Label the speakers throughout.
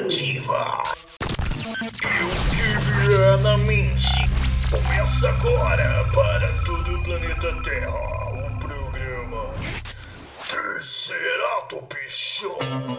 Speaker 1: alternativa. E o que vier na mente. Começa agora para todo o planeta Terra o programa Triceratops Show.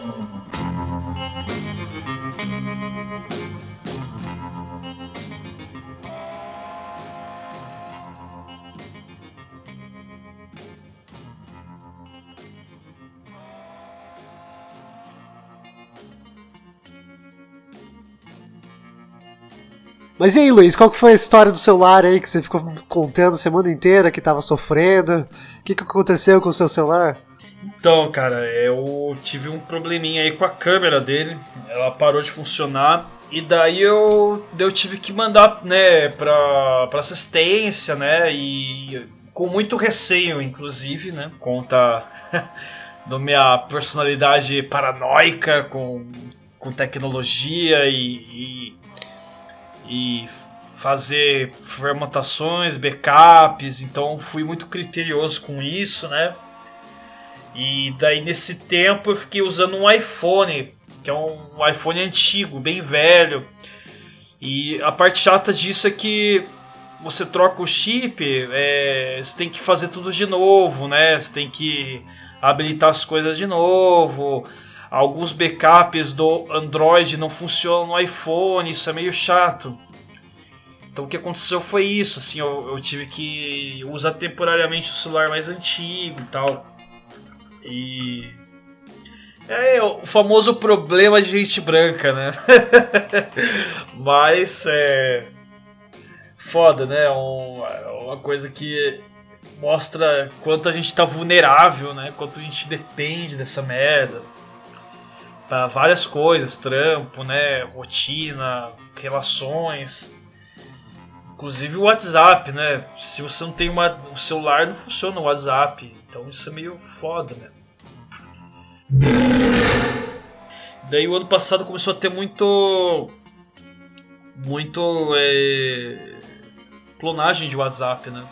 Speaker 2: Mas e aí, Luiz, qual que foi a história do celular aí que você ficou contando a semana inteira que tava sofrendo? O que aconteceu com o seu celular?
Speaker 3: Então, cara, eu tive um probleminha aí com a câmera dele, ela parou de funcionar e daí eu tive que mandar, né, pra assistência, né, e com muito receio, inclusive, né, conta da minha personalidade paranoica com tecnologia e fazer formatações, backups, então fui muito criterioso com isso, né? E daí nesse tempo eu fiquei usando um iPhone, que é um iPhone antigo, bem velho. E a parte chata disso é que você troca o chip, você tem que fazer tudo de novo, né? Você tem que habilitar as coisas de novo. Alguns backups do Android não funcionam no iPhone, isso é meio chato. Então o que aconteceu foi isso, assim, eu tive que usar temporariamente o celular mais antigo e tal. E é o famoso problema de gente branca, né? Mas é foda, né? Uma coisa que mostra quanto a gente tá vulnerável, né? Quanto a gente depende dessa merda. Para várias coisas, trampo, né, rotina, relações, inclusive o WhatsApp, né, se você não tem um celular não funciona o WhatsApp, então isso é meio foda, né. Daí o ano passado começou a ter muito clonagem de WhatsApp, né.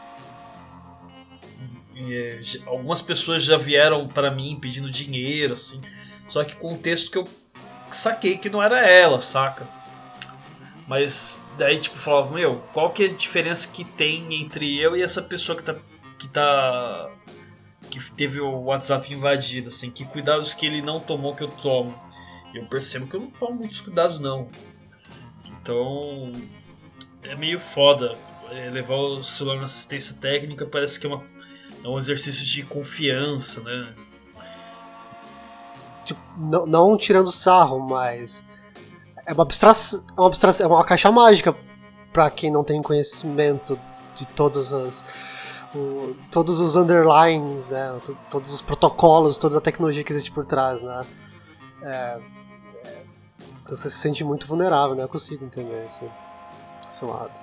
Speaker 3: E, algumas pessoas já vieram para mim pedindo dinheiro, assim. Só que com o texto que eu saquei que não era ela, saca? Mas daí tipo falava, qual que é a diferença que tem entre eu e essa pessoa que teve o WhatsApp invadido, assim, que cuidados que ele não tomou que eu tomo? E eu percebo que eu não tomo muitos cuidados não. Então é meio foda levar o celular na assistência técnica, parece que é um exercício de confiança, né?
Speaker 2: Tipo, não tirando sarro, mas é uma abstração, é uma caixa mágica pra quem não tem conhecimento de todos os underlines, né, todos os protocolos, toda a tecnologia que existe por trás, né. Então você se sente muito vulnerável, né, eu consigo entender esse lado.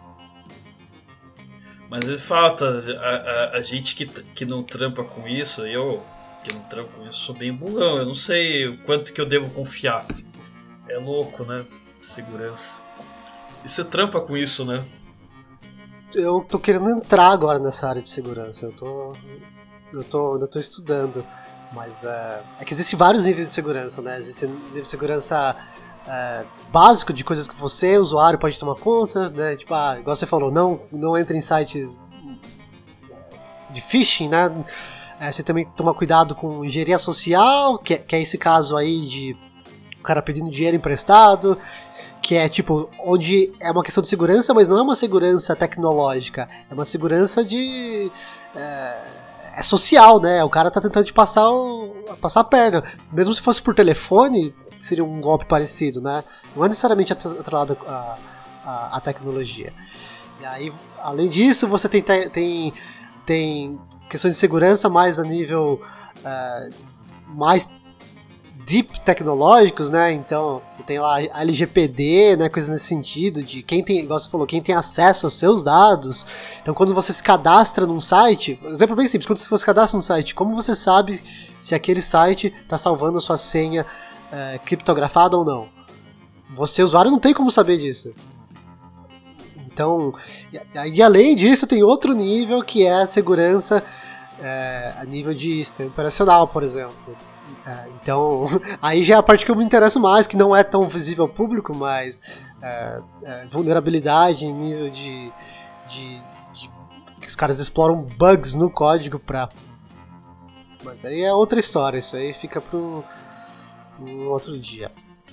Speaker 3: Mas ele falta a gente que não trampa com isso, eu que não trampo com isso, sou bem burrão, eu não sei o quanto que eu devo confiar. É louco, né? Segurança. E você trampa com isso, né?
Speaker 2: Eu tô querendo entrar agora nessa área de segurança, eu tô estudando, mas é que existem vários níveis de segurança, né? Existe nível de segurança básico de coisas que você, usuário, pode tomar conta, né? Tipo, igual você falou, não entra em sites de phishing, né? Você também toma cuidado com engenharia social, que é esse caso aí de o cara pedindo dinheiro emprestado, que é tipo, onde é uma questão de segurança, mas não é uma segurança tecnológica, é uma segurança é social, né? O cara tá tentando te passar a perna. Mesmo se fosse por telefone, seria um golpe parecido, né? Não é necessariamente atrelado à tecnologia. E aí, além disso, você tem questões de segurança mais a nível mais deep tecnológicos, né? Então, você tem lá a LGPD, né? Coisas nesse sentido, de quem tem, igual você falou, quem tem acesso aos seus dados. Então, quando você se cadastra num site, exemplo bem simples, quando você se cadastra num site, como você sabe se aquele site está salvando a sua senha criptografada ou não? Você, usuário, não tem como saber disso. Então, e além disso, tem outro nível que é a segurança a nível de sistema operacional, por exemplo. Então, aí já é a parte que eu me interesso mais, que não é tão visível ao público, mas vulnerabilidade em nível de que os caras exploram bugs no código pra... Mas aí é outra história, isso aí fica para um outro dia.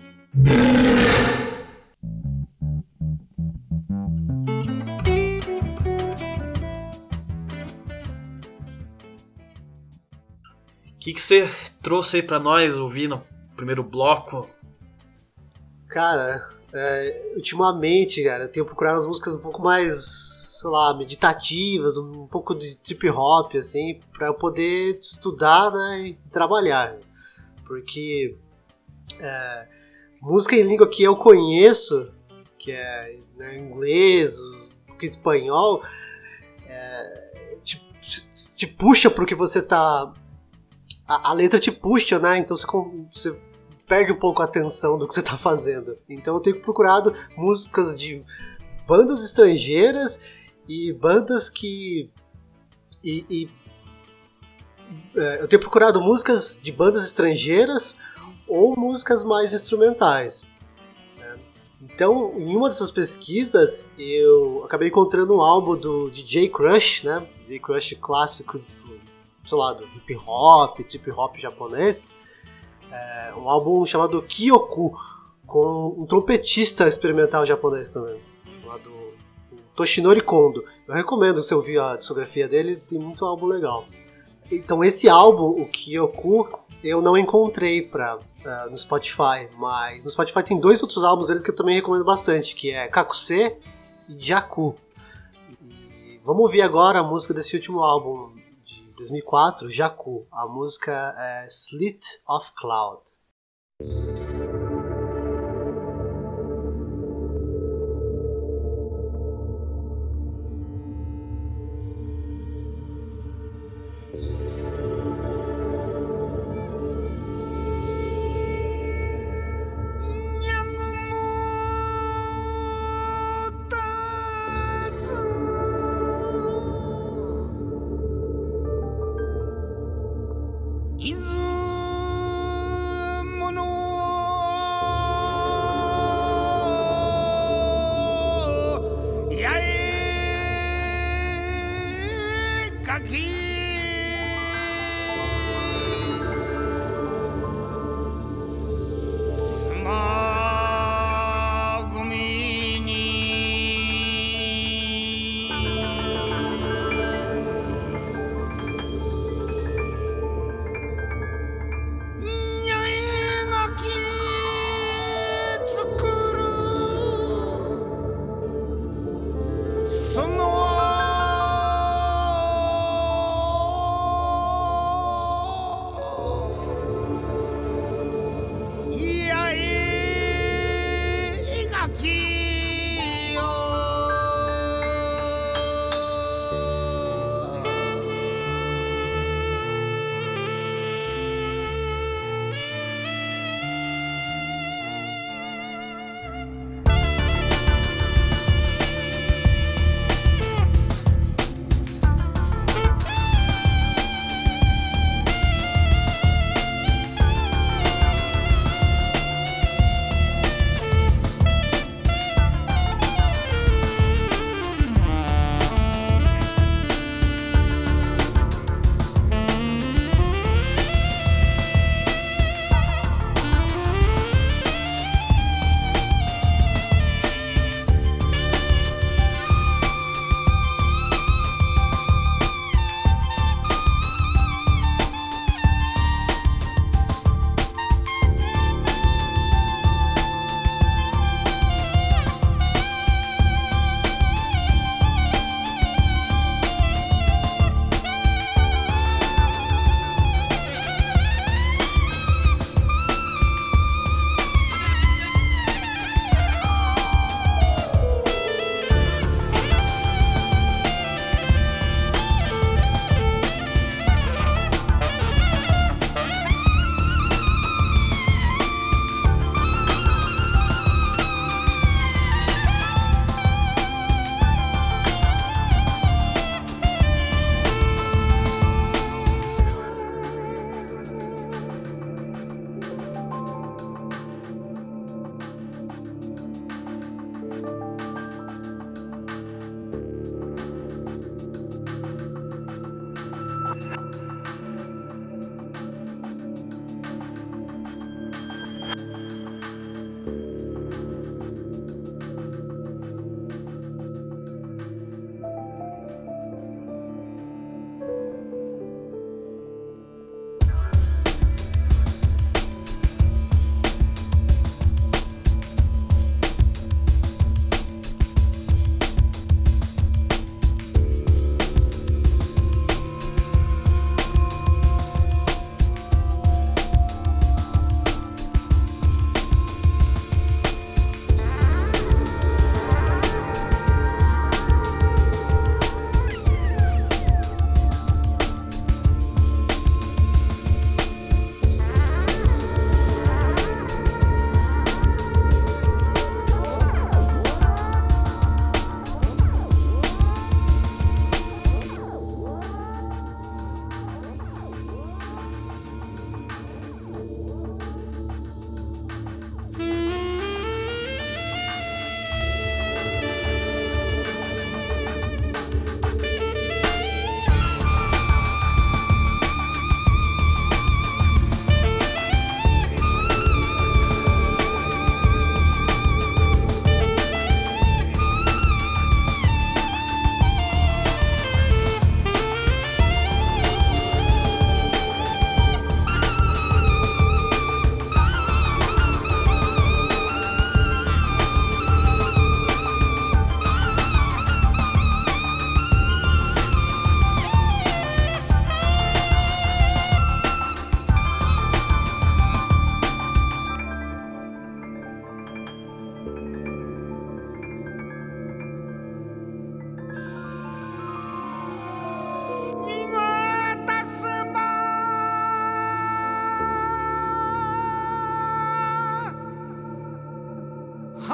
Speaker 3: O que você trouxe aí pra nós ouvir no primeiro bloco?
Speaker 2: Cara, ultimamente, cara, eu tenho procurado as músicas um pouco mais, sei lá, meditativas, um pouco de trip hop, assim, pra eu poder estudar, né, e trabalhar. Porque música em língua que eu conheço, que é, né, inglês, um pouquinho de espanhol, te puxa pro que você tá... A letra te puxa, né? Então você perde um pouco a atenção do que você tá fazendo. Então eu tenho procurado músicas de bandas estrangeiras e bandas que... eu tenho procurado músicas de bandas estrangeiras ou músicas mais instrumentais. Então, em uma dessas pesquisas, eu acabei encontrando um álbum do DJ Crush, né? DJ Crush clássico, sei lá, do hip hop, trip hop japonês, um álbum chamado Kyoku, com um trompetista experimental japonês também, chamado Toshinori Kondo. Eu recomendo você ouvir a discografia dele, tem muito álbum legal. Então esse álbum, o Kyoku, eu não encontrei no Spotify, mas no Spotify tem 2 outros álbuns deles que eu também recomendo bastante, que é Kakuse e Jaku. E vamos ouvir agora a música desse último álbum, 2004, Jaku. A música é Slit of Cloud.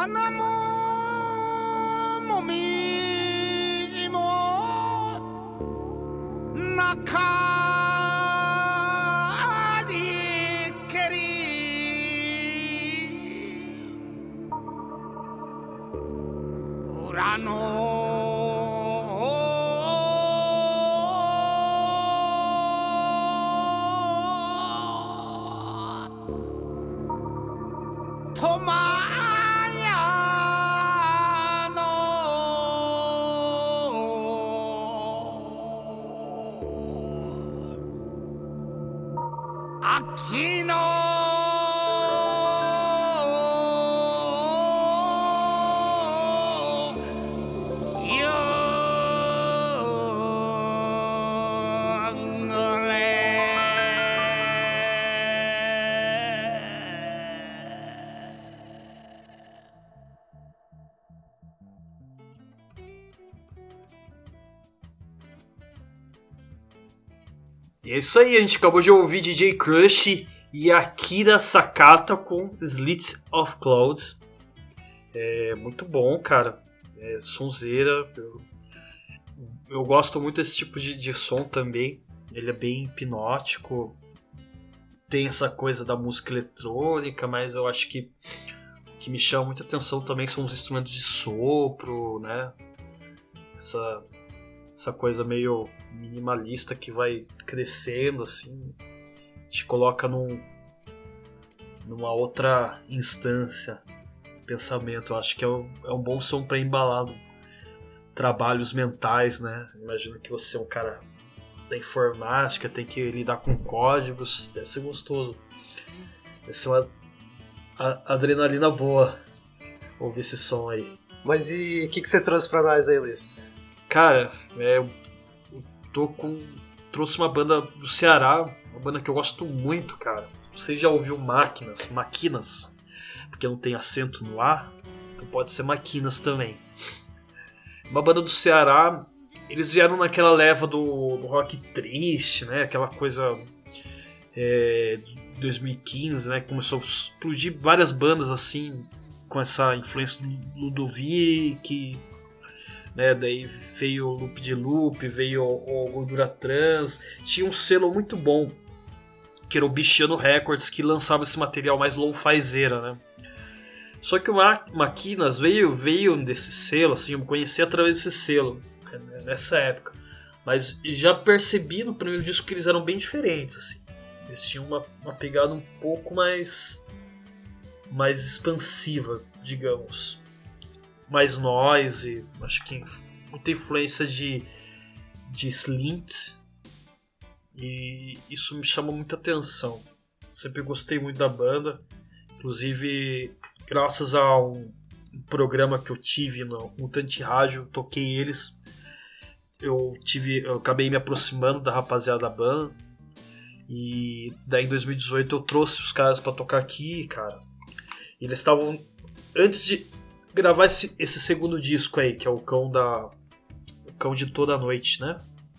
Speaker 4: 花ももみじも中にけり裏のトマヤの秋の
Speaker 3: E é isso aí, a gente acabou de ouvir DJ Crush e Akira Sakata com Slits of Clouds. É muito bom, cara. É sonzeira. Eu gosto muito desse tipo de som também. Ele é bem hipnótico. Tem essa coisa da música eletrônica, mas eu acho que o que me chama muita atenção também são os instrumentos de sopro, né? Essa coisa meio minimalista que vai crescendo, assim, te coloca numa outra instância, pensamento. Eu acho que é um bom som para embalar trabalhos mentais, né? Imagino que você é um cara da informática, tem que lidar com códigos, deve ser gostoso. Deve ser uma adrenalina boa ouvir esse som aí.
Speaker 2: Mas e o que você trouxe pra nós aí, Luiz?
Speaker 3: Cara, eu trouxe uma banda do Ceará, uma banda que eu gosto muito, cara. Você já ouviu Maquinas, porque não tem acento no A, então pode ser Maquinas também. Uma banda do Ceará, eles vieram naquela leva do rock triste, né? Aquela coisa de 2015, né? Começou a explodir várias bandas assim, com essa influência do Ludovic, né? Daí veio o Loop de Loop, veio o Gordura Trans. Tinha um selo muito bom, que era o Bichano Records, que lançava esse material mais low-fizeira, né? Só que o Maquinas veio desse selo, assim, eu me conheci através desse selo, nessa época. Mas já percebi no primeiro disco que eles eram bem diferentes, assim. Eles tinham uma pegada um pouco mais expansiva, digamos. Mais noise, acho que muita influência de Slint, e isso me chama muita atenção. Sempre gostei muito da banda, inclusive graças a um programa que eu tive no Mutante Rádio, toquei eles, eu acabei me aproximando da rapaziada da banda, e daí em 2018 eu trouxe os caras pra tocar aqui, cara. Eles estavam, antes de gravar esse segundo disco aí, que é o Cão de Toda Noite, né?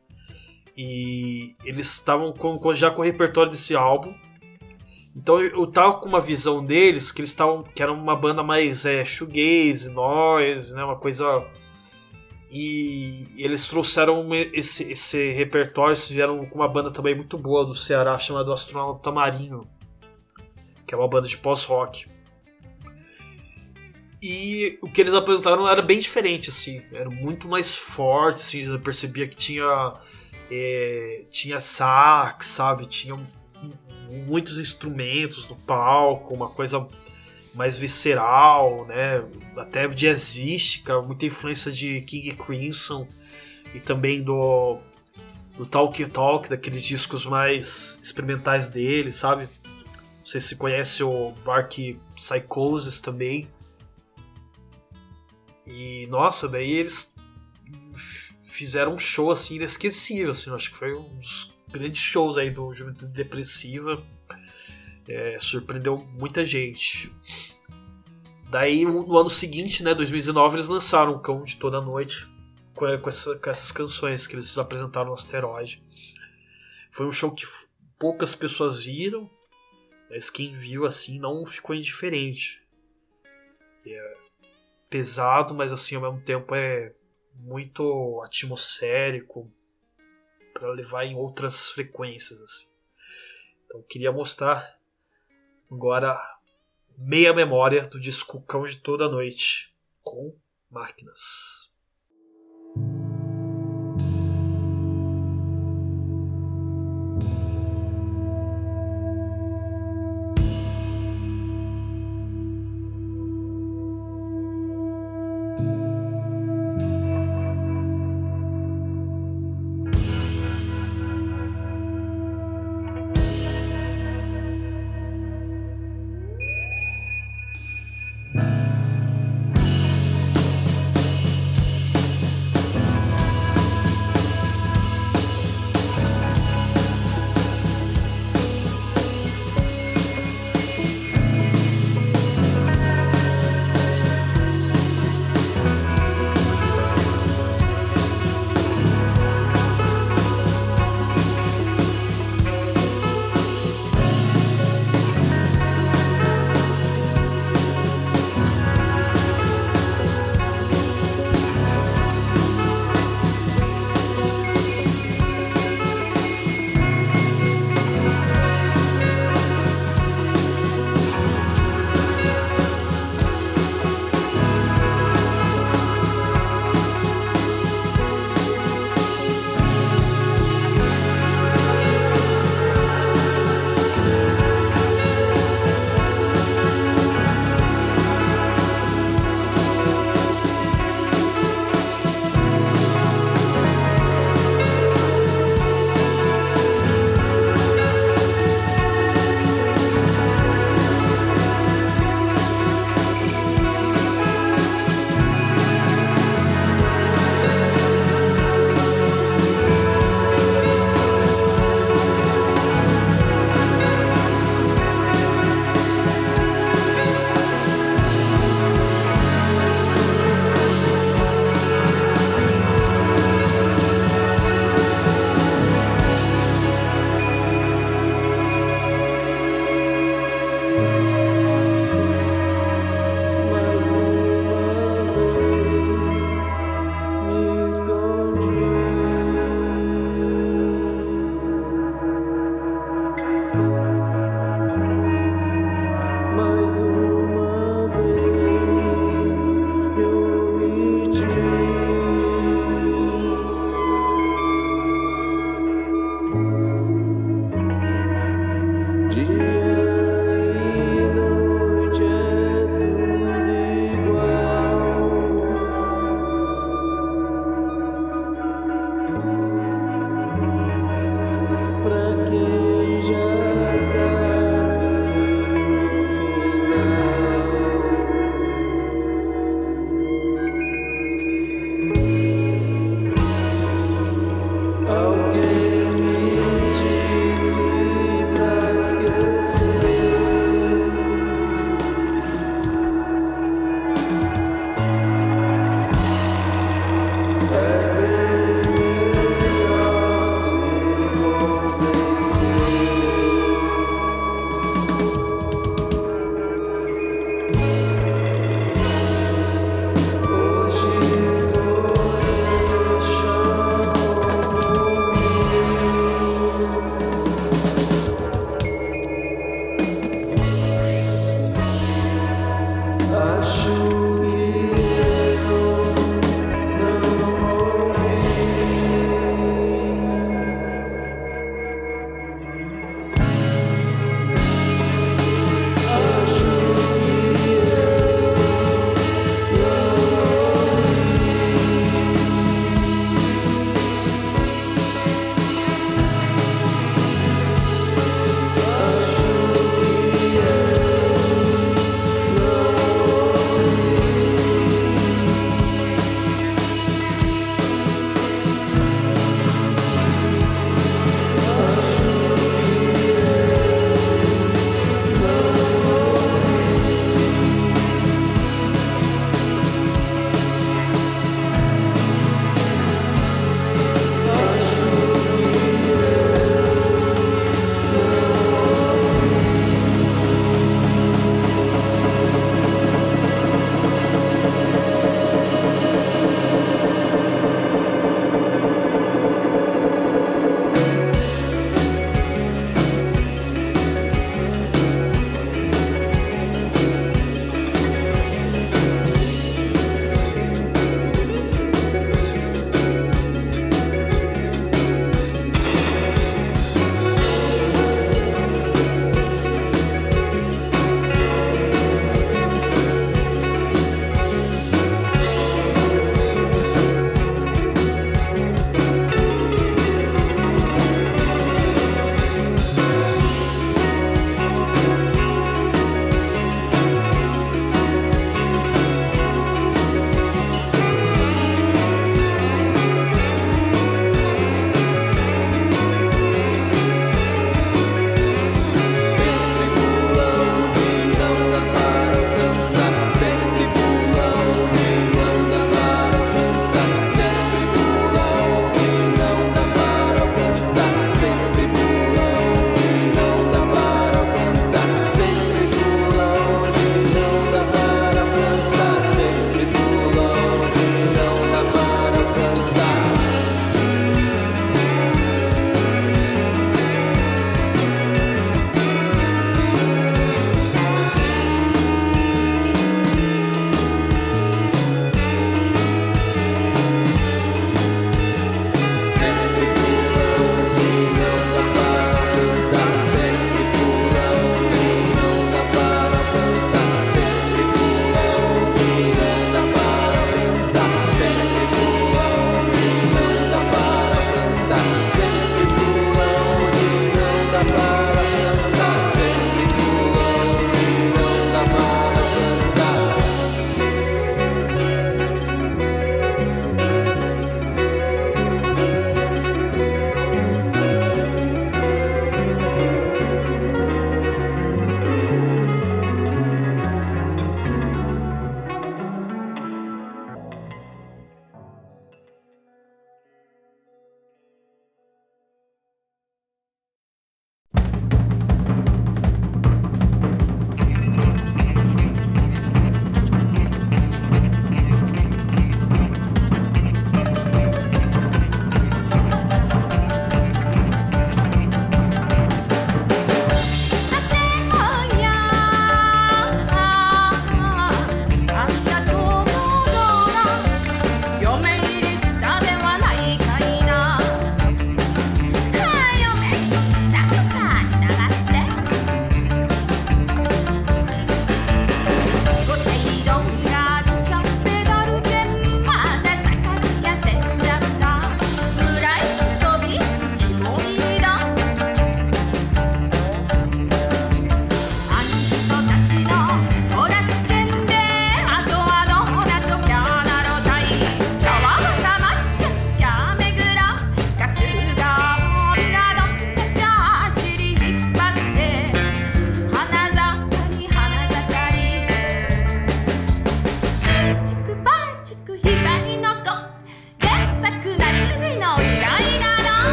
Speaker 3: E eles estavam já com o repertório desse álbum. Então eu tava com uma visão deles que que era uma banda mais shoegaze, noise, né? Uma coisa. E eles trouxeram esse repertório, eles vieram com uma banda também muito boa do Ceará chamada Astronauta Marinho, que é uma banda de pós-rock. E o que eles apresentaram era bem diferente, assim, era muito mais forte, assim, eu percebia que tinha sax, sabe, tinha muitos instrumentos no palco, uma coisa mais visceral, né, até jazzística, muita influência de King Crimson e também do Talk Talk, daqueles discos mais experimentais dele, sabe. Não sei se conhece o Bark Psychosis também. E, nossa, daí eles fizeram um show, assim, inesquecível, assim, acho que foi um dos grandes shows aí do Juventude Depressiva, surpreendeu muita gente. Daí, no ano seguinte, né, 2019, eles lançaram o Cão de Toda Noite, com essas canções que eles apresentaram no Asteroide. Foi um show que poucas pessoas viram, mas quem viu, assim, não ficou indiferente. pesado, mas assim, ao mesmo tempo é muito atmosférico para levar em outras frequências, assim. Então queria mostrar agora meia memória do disco Cão de Toda Noite com Máquinas.
Speaker 5: Alguém me disse pra esquecer.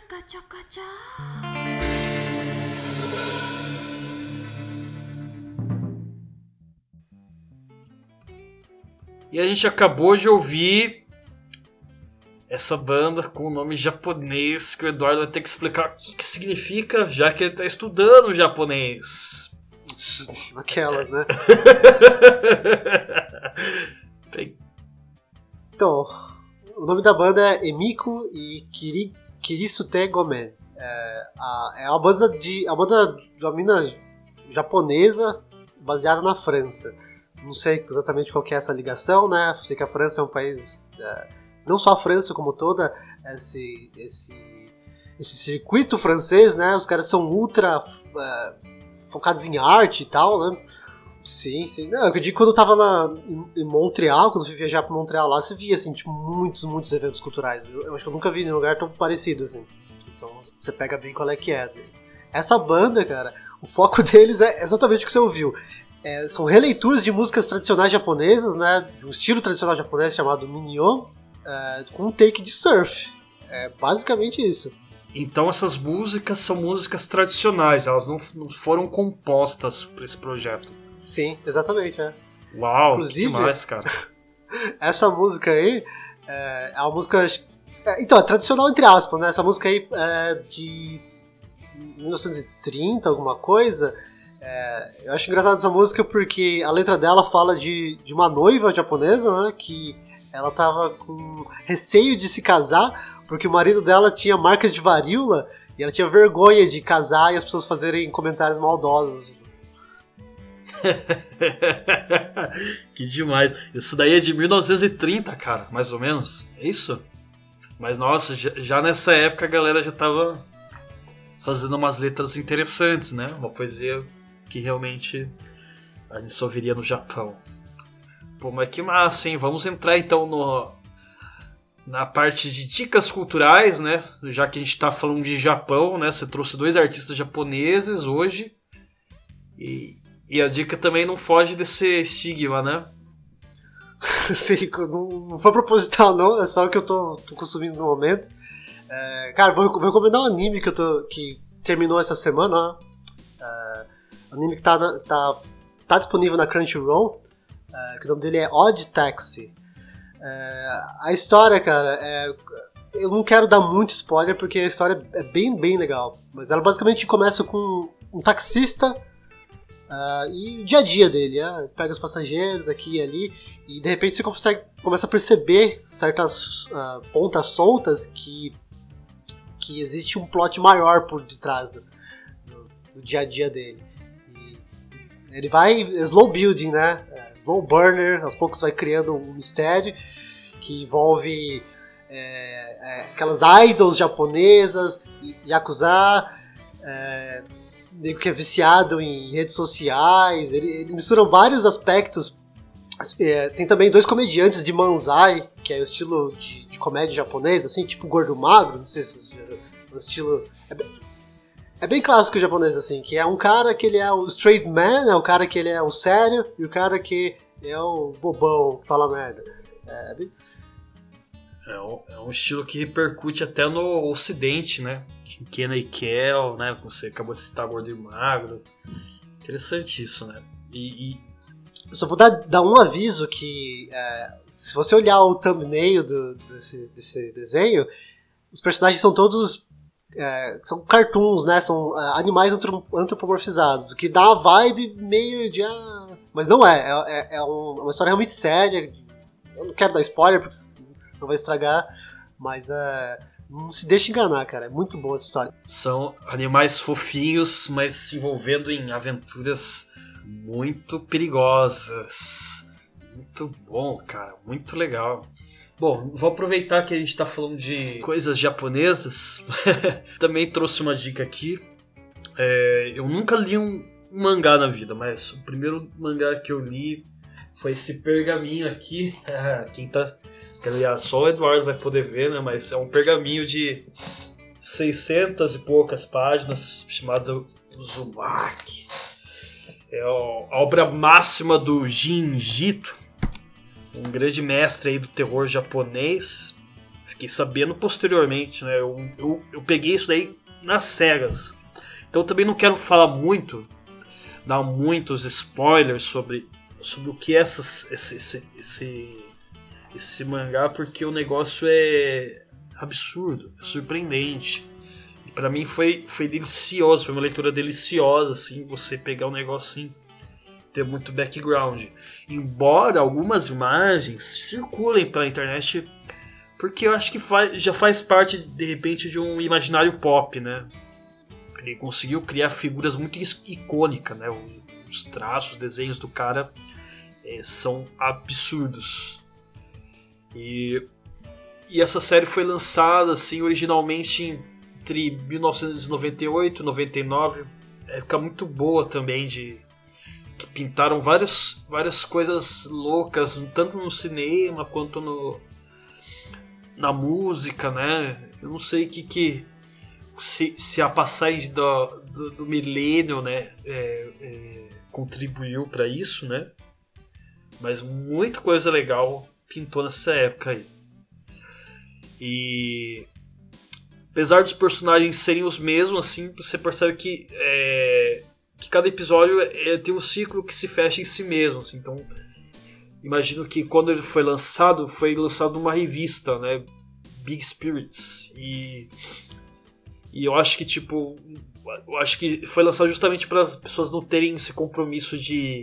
Speaker 5: Kacha kacha.
Speaker 3: E a gente acabou de ouvir essa banda com o nome japonês que o Eduardo vai ter que explicar o que significa, já que ele está estudando japonês.
Speaker 2: Aquelas, né?
Speaker 3: Bem,
Speaker 2: Então, o nome da banda é Emiko e Kirisute Gomen. É uma banda de uma mina japonesa baseada na França. Não sei exatamente qual que é essa ligação, né? Sei que a França é um país... não só a França como toda esse circuito francês, né? Os caras são ultra focados em arte e tal, né? Sim. Não, eu digo que quando eu tava em Montreal, quando eu fui viajar pra Montreal lá, você via, assim, tipo, muitos eventos culturais. Eu acho que eu nunca vi em um lugar tão parecido, assim. Então você pega bem qual é que é. Essa banda, cara, o foco deles é exatamente o que você ouviu. São releituras de músicas tradicionais japonesas, né? De um estilo tradicional japonês chamado Minyon, com um take de surf. É basicamente isso.
Speaker 3: então essas músicas são músicas tradicionais, elas não foram compostas para esse projeto.
Speaker 2: Sim, exatamente,
Speaker 3: Uau,
Speaker 2: Inclusive,
Speaker 3: que demais, cara.
Speaker 2: Essa música aí é uma música... Então, é tradicional entre aspas, né? Essa música aí é de 1930, alguma coisa. Eu acho engraçado essa música porque a letra dela fala de uma noiva japonesa, né? Que ela tava com receio de se casar porque o marido dela tinha marca de varíola e ela tinha vergonha de casar e as pessoas fazerem comentários maldosos.
Speaker 3: Que demais. Isso daí é de 1930, cara, mais ou menos. É isso? Mas nossa, já nessa época a galera já tava fazendo umas letras interessantes, né? Uma poesia que realmente a gente só viria no Japão. Pô, mas que massa, hein? Vamos entrar então na parte de dicas culturais, né? Já que a gente tá falando de Japão, né? Você trouxe 2 artistas japoneses hoje. E a dica também não foge desse estigma, né?
Speaker 2: Sim, não foi proposital não, é só o que eu tô consumindo no momento. Cara, vou recomendar um anime que terminou essa semana, ó. Um anime que tá disponível na Crunchyroll, que o nome dele é Odd Taxi. A história, cara, eu não quero dar muito spoiler porque a história é bem legal, mas ela basicamente começa com um taxista e o dia a dia dele, pega os passageiros aqui e ali, e de repente você começa a perceber certas pontas soltas que existe um plot maior por detrás do dia a dia dele. E ele vai slow building, né? Slow burner, aos poucos vai criando um mistério que envolve aquelas idols japonesas, yakuza, nego que é viciado em redes sociais. Ele mistura vários aspectos. Tem também 2 comediantes de manzai, que é o estilo de comédia japonês, assim, tipo gordo magro, não sei se você já viu. Um estilo... É bem clássico japonês, assim, que é um cara que ele é o straight man, é o cara que ele é o sério, e o cara que é o bobão, que fala merda.
Speaker 3: É um estilo que repercute até no ocidente, né? Kenan e Kel, né? Como você acabou de citar, gordo e magro. Interessante isso, né?
Speaker 2: Eu só vou dar um aviso que se você olhar o thumbnail desse desenho, os personagens são todos são cartoons, né? São animais antropomorfizados, o que dá uma vibe meio de... Mas não é uma história realmente séria. Eu não quero dar spoiler porque não vai estragar, mas não se deixe enganar, cara. É muito boa essa história.
Speaker 3: São animais fofinhos, mas se envolvendo em aventuras muito perigosas. Muito bom, cara. Muito legal. Bom, vou aproveitar que a gente tá falando de coisas japonesas. Também trouxe uma dica aqui. Eu nunca li um mangá na vida, mas o primeiro mangá que eu li foi esse pergaminho aqui. Aliás, só o Eduardo vai poder ver, né? Mas é um pergaminho de 600 e poucas páginas, chamado Uzumaki. É a obra máxima do Jin Jito, um grande mestre aí do terror japonês, Fiquei sabendo posteriormente, né? Eu peguei isso daí nas cegas. Então eu também não quero falar muito, dar muitos spoilers sobre o que é esse mangá, porque o negócio é absurdo, é surpreendente. E pra mim foi delicioso, foi uma leitura deliciosa, assim, você pegar um negócio assim, ter muito background. Embora algumas imagens circulem pela internet, porque eu acho que já faz parte, de repente, de um imaginário pop, né? Ele conseguiu criar figuras muito icônicas, né? Os traços, os desenhos do cara são absurdos. E essa série foi lançada assim, originalmente entre 1998 e 99. Época muito boa também, que pintaram várias coisas loucas, tanto no cinema quanto na música, né? Eu não sei se a passagem do milênio, né, contribuiu para isso, né? Mas muita coisa legal pintou nessa época aí. E apesar dos personagens serem os mesmos, assim, você percebe que cada episódio tem um ciclo que se fecha em si mesmo. Assim. Então, imagino que quando ele foi lançado numa revista, né, Big Spirits, e eu acho que foi lançado justamente para as pessoas não terem esse compromisso de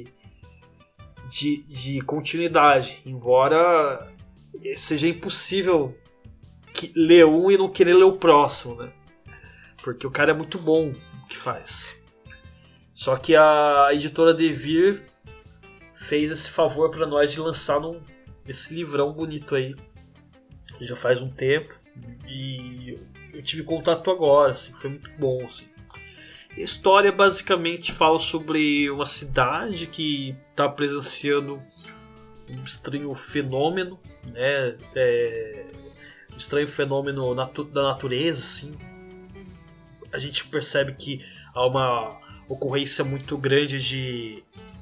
Speaker 3: continuidade, embora seja impossível ler um e não querer ler o próximo, né? Porque o cara é muito bom no que faz. Só que a editora Devir fez esse favor para nós de lançar esse livrão bonito aí. Já faz um tempo e eu tive contato agora, assim, foi muito bom, assim. A história basicamente fala sobre uma cidade que está presenciando um estranho fenômeno, né? Um estranho fenômeno da natureza, assim. A gente percebe que há uma ocorrência muito grande de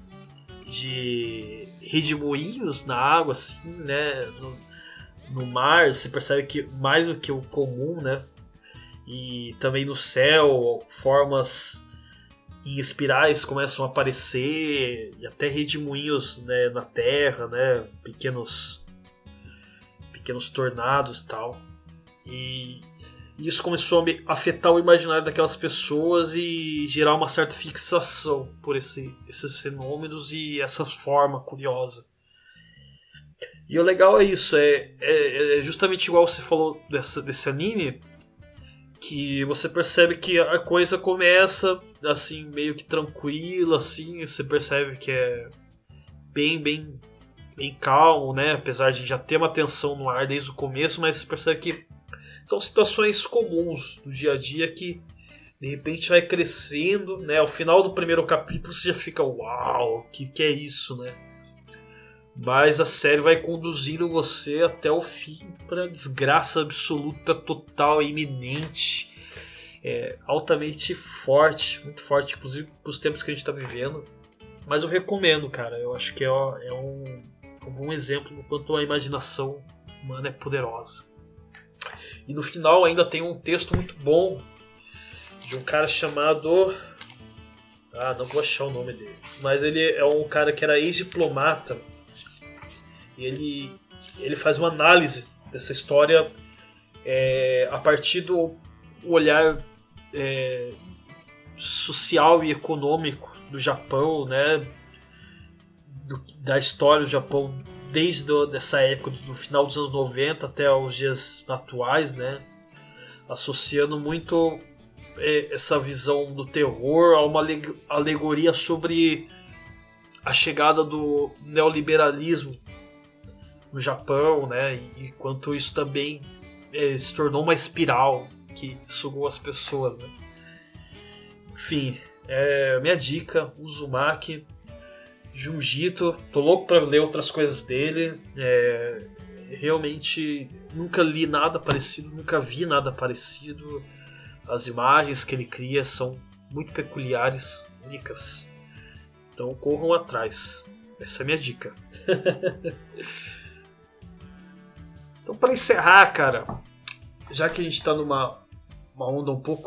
Speaker 3: redemoinhos na água, assim, né? No mar, você percebe que mais do que o comum, né? E também no céu, formas em espirais começam a aparecer, e até redemoinhos, né, na terra, né, pequenos tornados e tal. E isso começou a afetar o imaginário daquelas pessoas e gerar uma certa fixação por esses fenômenos e essa forma curiosa. E o legal é isso, é justamente igual você falou desse anime, que você percebe que a coisa começa assim meio que tranquila, assim, você percebe que é bem calmo, né? Apesar de já ter uma tensão no ar desde o começo, mas você percebe que são situações comuns do dia a dia que de repente vai crescendo, né? Ao final do primeiro capítulo você já fica, uau, que é isso, né? Mas a série vai conduzindo você até o fim para desgraça absoluta, total e iminente. Altamente forte, muito forte, inclusive para os tempos que a gente está vivendo. Mas eu recomendo, cara. Eu acho que é um bom exemplo do quanto a imaginação humana é poderosa. E no final ainda tem um texto muito bom de um cara chamado... não vou achar o nome dele. Mas ele é um cara que era ex-diplomata. E ele faz uma análise dessa história a partir do olhar social e econômico do Japão, né? Da história do Japão desde essa época, do final dos anos 90 até os dias atuais, né? Associando muito essa visão do terror a uma alegoria sobre a chegada do neoliberalismo no Japão, né? E quanto isso também se tornou uma espiral que sugou as pessoas, né? Enfim, minha dica, Uzumaki, Junjito. Tô louco pra ler outras coisas dele. Realmente nunca li nada parecido, nunca vi nada parecido. As imagens que ele cria são muito peculiares, únicas. Então corram atrás. Essa é a minha dica. Então, para encerrar, cara, já que a gente tá numa onda um pouco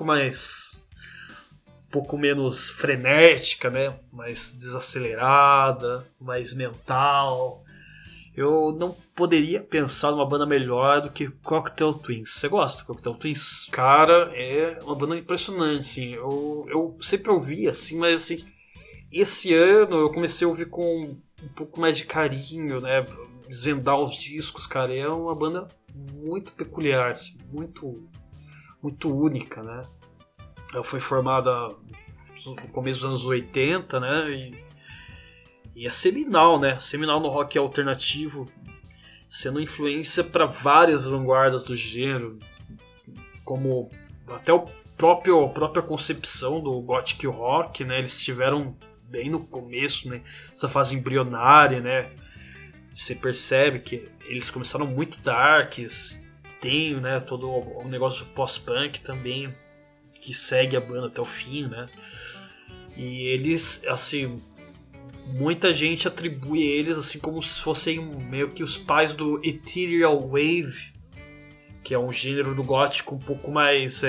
Speaker 3: menos frenética, né? Mais desacelerada, mais mental, eu não poderia pensar numa banda melhor do que Cocteau Twins. Você gosta do Cocteau Twins? Cara, é uma banda impressionante, assim. Eu sempre ouvi, assim, mas assim, esse ano eu comecei a ouvir com um pouco mais de carinho, né? Desvendar os discos, cara. É uma banda muito peculiar, assim, muito única, né? Ela foi formada no começo dos anos 80, né? E é seminal, né? Seminal no rock alternativo, sendo influência para várias vanguardas do gênero, como até a própria concepção do gothic rock, né? Eles estiveram bem no começo, né? Essa fase embrionária, né? Você percebe que eles começaram muito darks, tem, né, todo o negócio pós-punk também, que segue a banda até o fim, né? E eles, assim, muita gente atribui eles assim como se fossem meio que os pais do Ethereal Wave, que é um gênero do gótico um pouco mais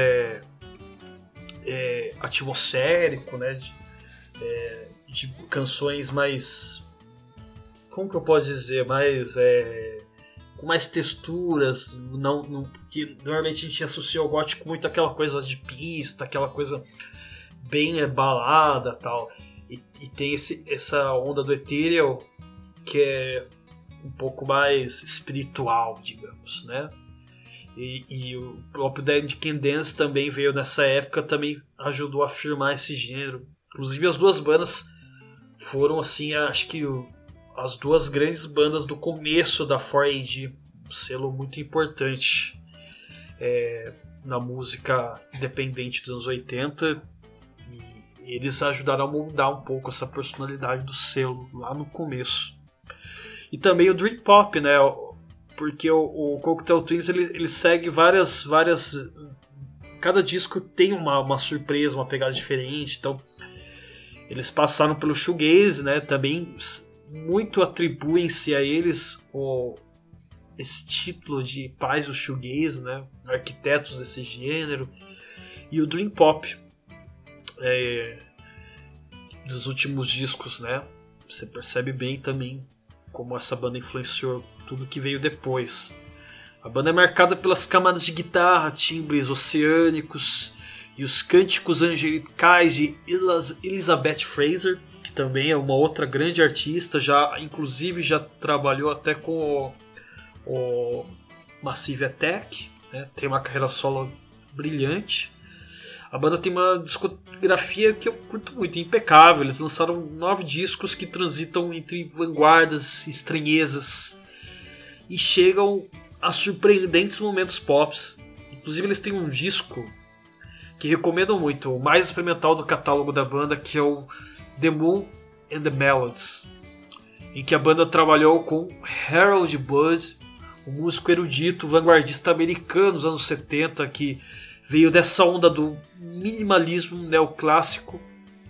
Speaker 3: atmosférico, né? De canções mais, como que eu posso dizer, mais com mais texturas, que normalmente a gente associa ao gótico muito aquela coisa de pista, aquela coisa bem balada, tal. E tem essa onda do ethereal que é um pouco mais espiritual, digamos, né? E o próprio Dead Can Dance também veio nessa época, também ajudou a afirmar esse gênero. Inclusive as duas bandas foram, assim, acho que as duas grandes bandas do começo da 4AD, um selo muito importante na música independente dos anos 80. E eles ajudaram a moldar um pouco essa personalidade do selo lá no começo. E também o Dream Pop, né? Porque o Cocteau Twins ele segue várias. Cada disco tem uma surpresa, uma pegada diferente. Então, eles passaram pelo shoegaze, né? Também muito atribuem-se a eles esse título de pais do shoegaze, né? Arquitetos desse gênero. E o Dream Pop, dos últimos discos, né? Você percebe bem também como essa banda influenciou tudo que veio depois. A banda é marcada pelas camadas de guitarra, timbres oceânicos e os cânticos angelicais de Elizabeth Fraser, que também é uma outra grande artista, inclusive já trabalhou até com o Massive Attack, né? Tem uma carreira solo brilhante. A banda tem uma discografia que eu curto muito, impecável. Eles lançaram 9 discos que transitam entre vanguardas, estranhezas e chegam a surpreendentes momentos pop. Inclusive eles têm um disco que recomendo muito, o mais experimental do catálogo da banda, que é o The Moon and the Melodies, em que a banda trabalhou com Harold Budd, um músico erudito, vanguardista americano dos anos 70, que veio dessa onda do minimalismo neoclássico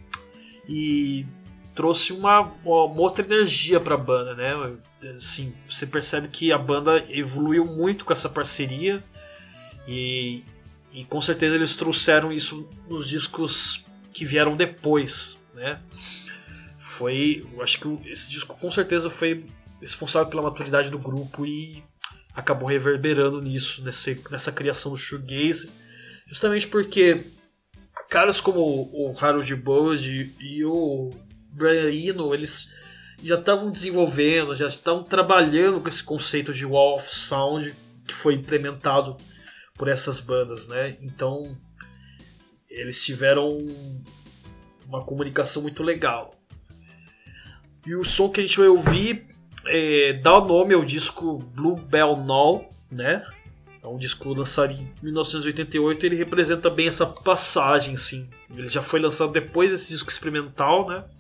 Speaker 3: e trouxe uma outra energia para a banda, né? Assim, você percebe que a banda evoluiu muito com essa parceria e com certeza eles trouxeram isso nos discos que vieram depois, né? Eu acho que esse disco com certeza foi responsável pela maturidade do grupo e acabou reverberando nisso, nessa criação do shoegaze. Justamente porque caras como o Harold Budd e o Brian Eno, eles já estavam desenvolvendo, já estavam trabalhando com esse conceito de wall of sound que foi implementado por essas bandas, né? Então eles tiveram uma comunicação muito legal. E o som que a gente vai ouvir dá o nome ao disco Bluebell Now, né? É um disco lançado em 1988, ele representa bem essa passagem, sim. Ele já foi lançado depois desse disco experimental, né?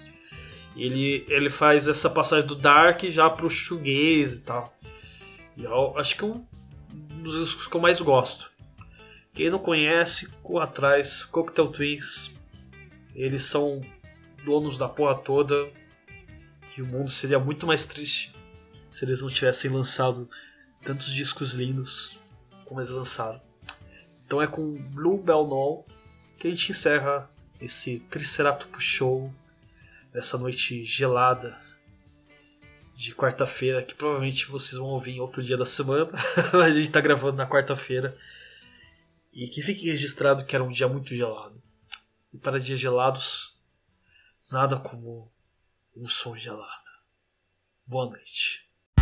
Speaker 3: Ele faz essa passagem do dark já pro shoegaze e tal. E eu acho que é um dos discos que eu mais gosto. Quem não conhece, corra atrás. Cocteau Twins, eles são donos da porra toda. E o mundo seria muito mais triste se eles não tivessem lançado tantos discos lindos como eles lançaram. Então é com Blue Bell Noll que a gente encerra esse Triceratops Show nessa noite gelada de quarta-feira, que provavelmente vocês vão ouvir em outro dia da semana, mas a gente tá gravando na quarta-feira. E que fique registrado que era um dia muito gelado. E para dias gelados, nada como um som gelado. Boa noite.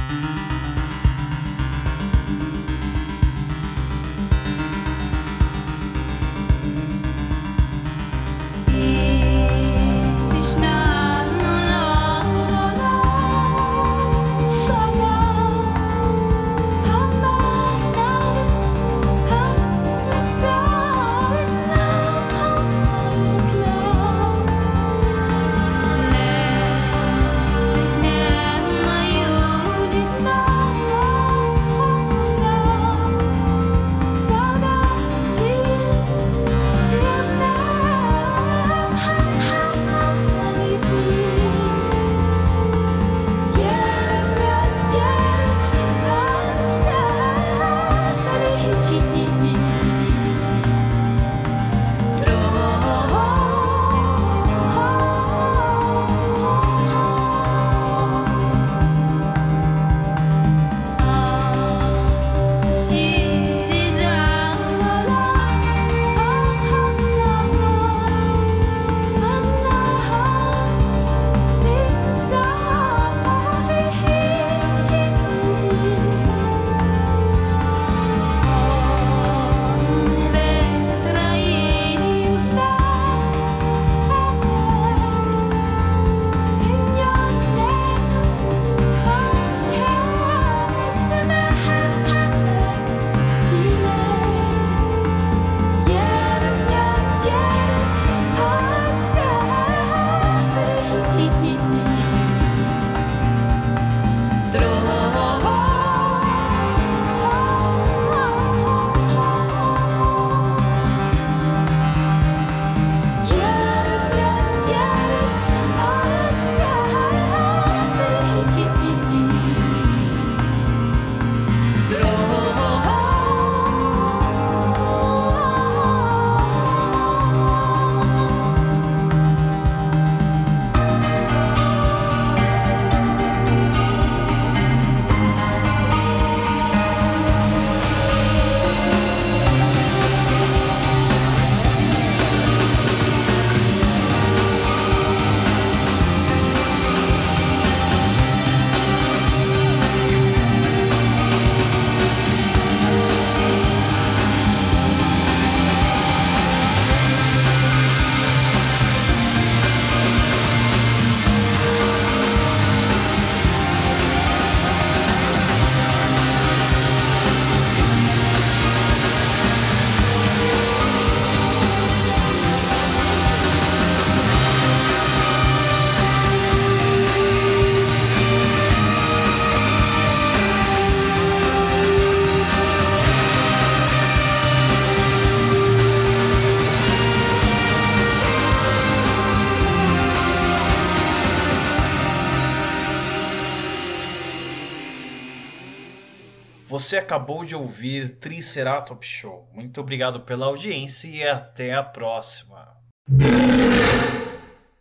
Speaker 3: Você acabou de ouvir Triceratops Show. Muito obrigado pela audiência e até a próxima.